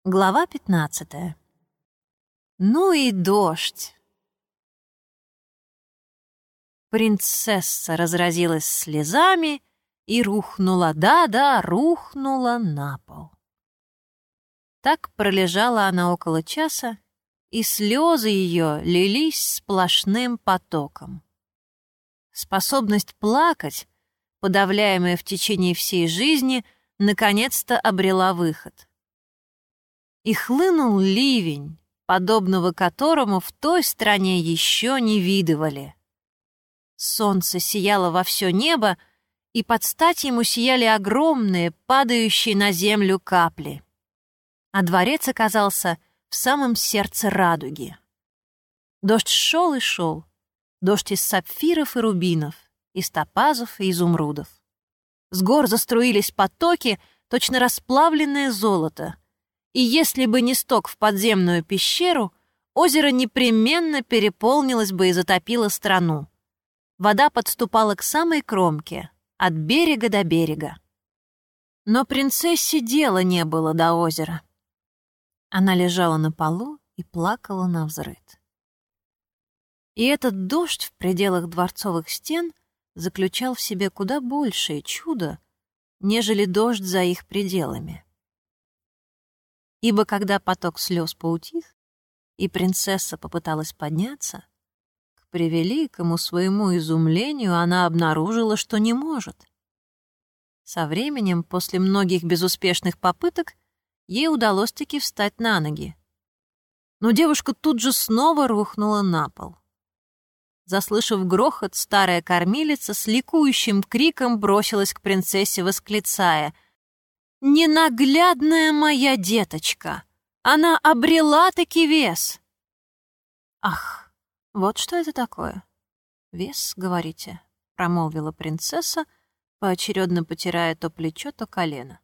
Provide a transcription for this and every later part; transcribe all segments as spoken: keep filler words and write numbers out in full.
Глава пятнадцатая. Ну и дождь. Принцесса разразилась слезами и рухнула, да-да, рухнула на пол. Так пролежала она около часа, и слезы ее лились сплошным потоком. Способность плакать, подавляемая в течение всей жизни, наконец-то обрела выход. И хлынул ливень, подобного которому в той стране еще не видывали. Солнце сияло во все небо, и под стать ему сияли огромные, падающие на землю капли. А дворец оказался в самом сердце радуги. Дождь шел и шел, дождь из сапфиров и рубинов, из топазов и изумрудов. С гор заструились потоки, точно расплавленное золото, и если бы не сток в подземную пещеру, озеро непременно переполнилось бы и затопило страну. Вода подступала к самой кромке, от берега до берега. Но принцессе дела не было до озера. Она лежала на полу и плакала навзрыд. И этот дождь в пределах дворцовых стен заключал в себе куда большее чудо, нежели дождь за их пределами. Ибо когда поток слез поутих, и принцесса попыталась подняться, к превеликому своему изумлению она обнаружила, что не может. Со временем, после многих безуспешных попыток, ей удалось-таки встать на ноги. Но девушка тут же снова рухнула на пол. Заслышав грохот, старая кормилица с ликующим криком бросилась к принцессе, восклицая: «Ненаглядная моя деточка! Она обрела-таки вес!» «Ах, вот что это такое? Вес, говорите?» — промолвила принцесса, поочередно потирая то плечо, то колено.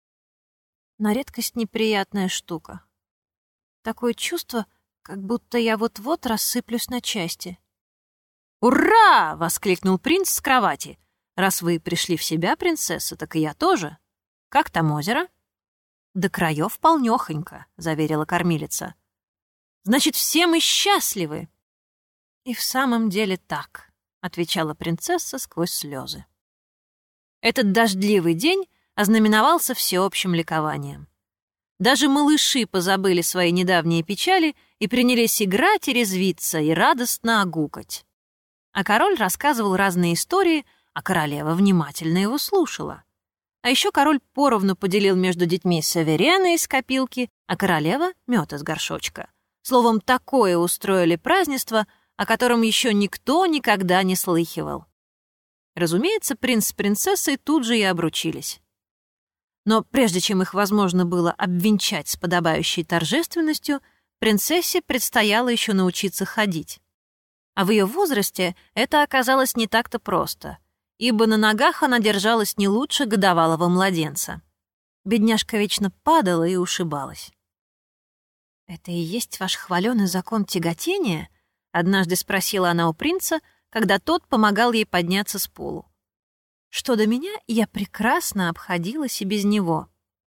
«На редкость неприятная штука. Такое чувство, как будто я вот-вот рассыплюсь на части». «Ура!» — воскликнул принц с кровати. «Раз вы пришли в себя, принцесса, так и я тоже. Как там озеро?» «До краев полнёхонько», — заверила кормилица. «Значит, все мы счастливы!» «И в самом деле так», — отвечала принцесса сквозь слезы. Этот дождливый день ознаменовался всеобщим ликованием. Даже малыши позабыли свои недавние печали и принялись играть и резвиться, и радостно огукать. А король рассказывал разные истории, а королева внимательно его слушала. А еще король поровну поделил между детьми саверена из копилки, а королева — мед из горшочка. Словом, такое устроили празднество, о котором еще никто никогда не слыхивал. Разумеется, принц с принцессой тут же и обручились. Но прежде чем их возможно было обвенчать с подобающей торжественностью, принцессе предстояло еще научиться ходить. А в ее возрасте это оказалось не так-то просто, ибо на ногах она держалась не лучше годовалого младенца. Бедняжка вечно падала и ушибалась. «Это и есть ваш хваленый закон тяготения?» — однажды спросила она у принца, когда тот помогал ей подняться с полу. «Что до меня, я прекрасно обходилась и без него».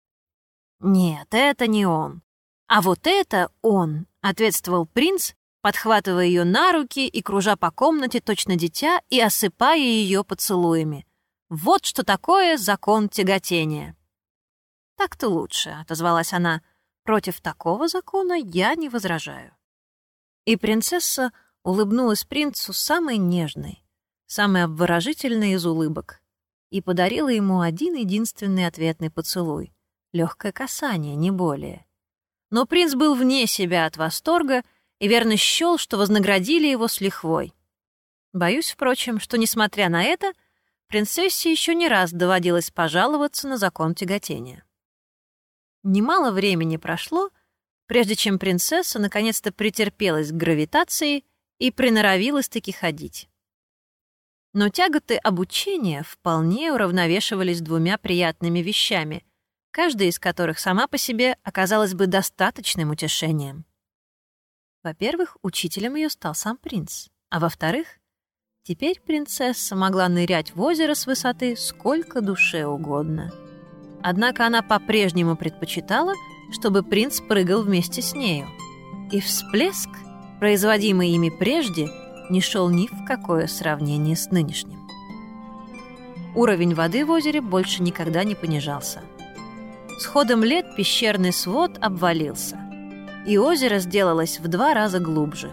«Нет, это не он. А вот это он», — ответствовал принц, подхватывая ее на руки и кружа по комнате точно дитя и осыпая ее поцелуями. «Вот что такое закон тяготения». «Так-то лучше», — отозвалась она. «Против такого закона я не возражаю». И принцесса улыбнулась принцу самой нежной, самой обворожительной из улыбок и подарила ему один единственный ответный поцелуй, легкое касание, не более. Но принц был вне себя от восторга и верно счел, что вознаградили его с лихвой. Боюсь, впрочем, что, несмотря на это, принцессе еще не раз доводилось пожаловаться на закон тяготения. Немало времени прошло, прежде чем принцесса наконец-то претерпелась к гравитации и приноровилась-таки ходить. Но тяготы обучения вполне уравновешивались двумя приятными вещами, каждая из которых сама по себе оказалась бы достаточным утешением. Во-первых, учителем ее стал сам принц, а во-вторых, теперь принцесса могла нырять в озеро с высоты сколько душе угодно. Однако она по-прежнему предпочитала, чтобы принц прыгал вместе с нею. И всплеск, производимый ими прежде, не шел ни в какое сравнение с нынешним. Уровень воды в озере больше никогда не понижался. С ходом лет пещерный свод обвалился, и озеро сделалось в два раза глубже.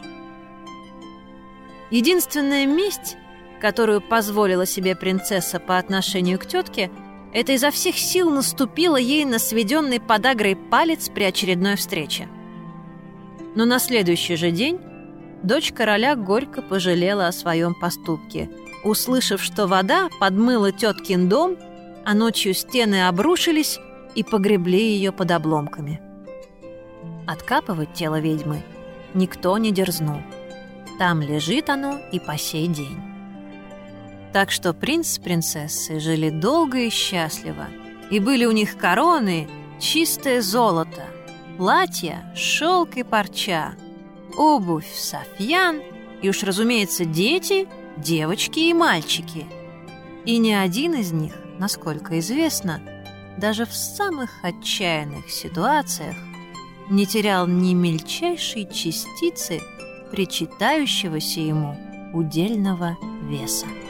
Единственная месть, которую позволила себе принцесса по отношению к тетке, это изо всех сил наступила ей на сведенный подагрой палец при очередной встрече. Но на следующий же день дочь короля горько пожалела о своем поступке, услышав, что вода подмыла теткин дом, а ночью стены обрушились и погребли ее под обломками. Откапывать тело ведьмы никто не дерзнул. Там лежит оно и по сей день. Так что принц с принцессой жили долго и счастливо, и были у них короны, чистое золото, платья, шелк и парча, обувь, софьян и уж, разумеется, дети, девочки и мальчики. И ни один из них, насколько известно, даже в самых отчаянных ситуациях не терял ни мельчайшей частицы причитающегося ему удельного веса.